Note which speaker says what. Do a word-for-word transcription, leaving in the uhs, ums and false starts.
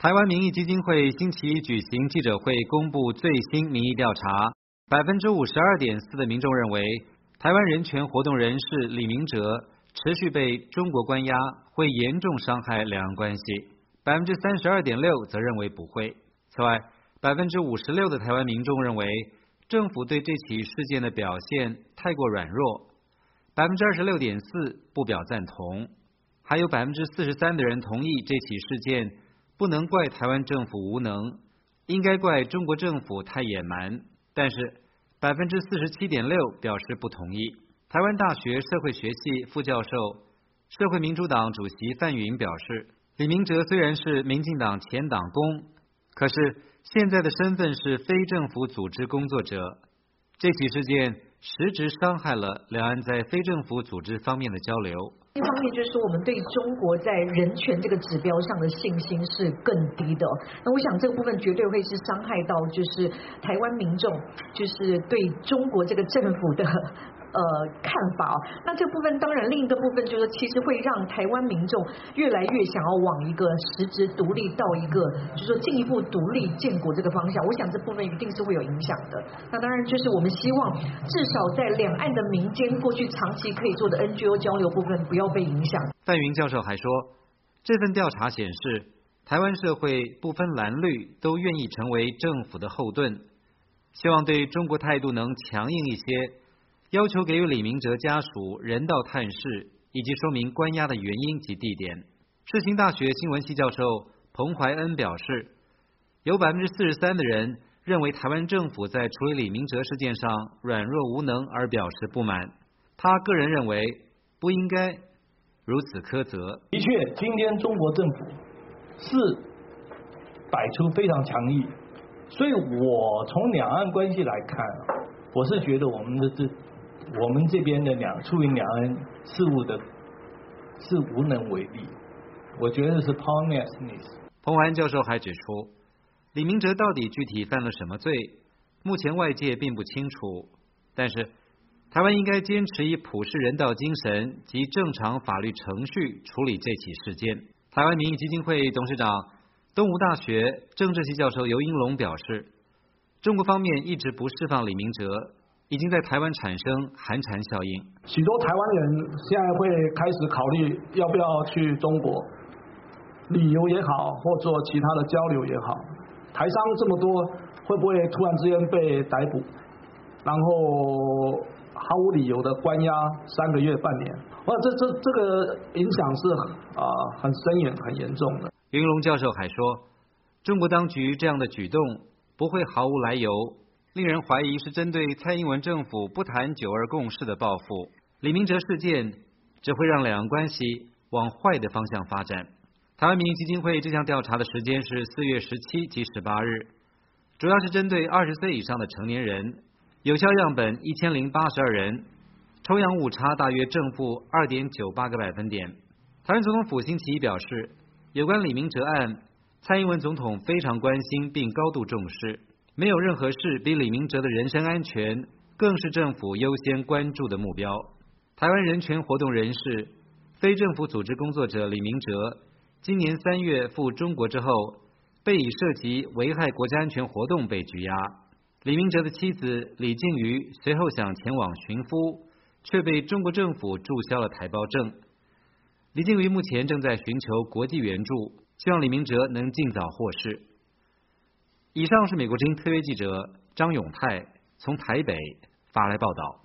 Speaker 1: 台湾民意基金会星期一举行记者会，公布最新民意调查，百分之五十二点四的民众认为，台湾人权活动人士李明哲持续被中国关押，会严重伤害两岸关系。百分之三十二点六则认为不会。此外，百分之五十六的台湾民众认为，政府对这起事件的表现太过软弱。百分之二十六点四不表赞同，还有百分之四十三的人同意这起事件不能怪台湾政府无能，应该怪中国政府太野蛮。但是百分之四十七点六表示不同意。台湾大学社会学系副教授、社会民主党主席范云表示，李明哲虽然是民进党前党工，可是现在的身份是非政府组织工作者，这起事件实质伤害了两岸在非政府组织方面的交流。
Speaker 2: 一方面就是说，我们对中国在人权这个指标上的信心是更低的。那我想这个部分绝对会是伤害到，就是台湾民众，就是对中国这个政府的呃看法。那这部分当然另一个部分就是，其实会让台湾民众越来越想要往一个实质独立到一个，就是说进一步独立建国这个方向。我想这部分一定是会有影响的。那当然就是我们希望至少在两岸的民间过去长期可以做的 N G O 交流部分不要被影响。
Speaker 1: 范云教授还说，这份调查显示，台湾社会不分蓝绿都愿意成为政府的后盾，希望对中国态度能强硬一些，要求给予李明哲家属人道探视，以及说明关押的原因及地点。世新大学新闻系教授彭怀恩表示，有百分之四十三的人认为台湾政府在处理李明哲事件上软弱无能而表示不满。他个人认为不应该如此苛责。
Speaker 3: 的确，今天中国政府是摆出非常强硬，所以我从两岸关系来看，我是觉得我们的这我们这边的两处理两岸事务的是无能为力，我觉得是 powerlessness。
Speaker 1: 彭怀恩教授还指出，李明哲到底具体犯了什么罪，目前外界并不清楚，但是台湾应该坚持以普世人道精神及正常法律程序处理这起事件。台湾民意基金会董事长、东吴大学政治系教授游英龙表示，中国方面一直不释放李明哲，已经在台湾产生寒蝉效应。
Speaker 4: 许多台湾人现在会开始考虑要不要去中国旅游也好，或做其他的交流也好。台商这么多，会不会突然之间被逮捕，然后毫无理由的关押三个月半年？哇，这这这个影响是啊、呃、很深远、很严重的。
Speaker 1: 云龙教授还说，中国当局这样的举动不会毫无来由，令人怀疑是针对蔡英文政府不谈九二共识的报复。李明哲事件只会让两岸关系往坏的方向发展。台湾民意基金会这项调查的时间是四月十七及十八日，主要是针对二十岁以上的成年人，有效样本一千零八十二人，抽样误差大约正负二点九八个百分点。台湾总统府星期一表示，有关李明哲案，蔡英文总统非常关心并高度重视，没有任何事比李明哲的人身安全更是政府优先关注的目标。台湾人权活动人士、非政府组织工作者李明哲，今年三月赴中国之后，被以涉及危害国家安全活动被拘押。李明哲的妻子李静瑜随后想前往寻夫，却被中国政府注销了台胞证。李静瑜目前正在寻求国际援助，希望李明哲能尽早获释。以上是美国之音特约记者张永泰从台北发来报道。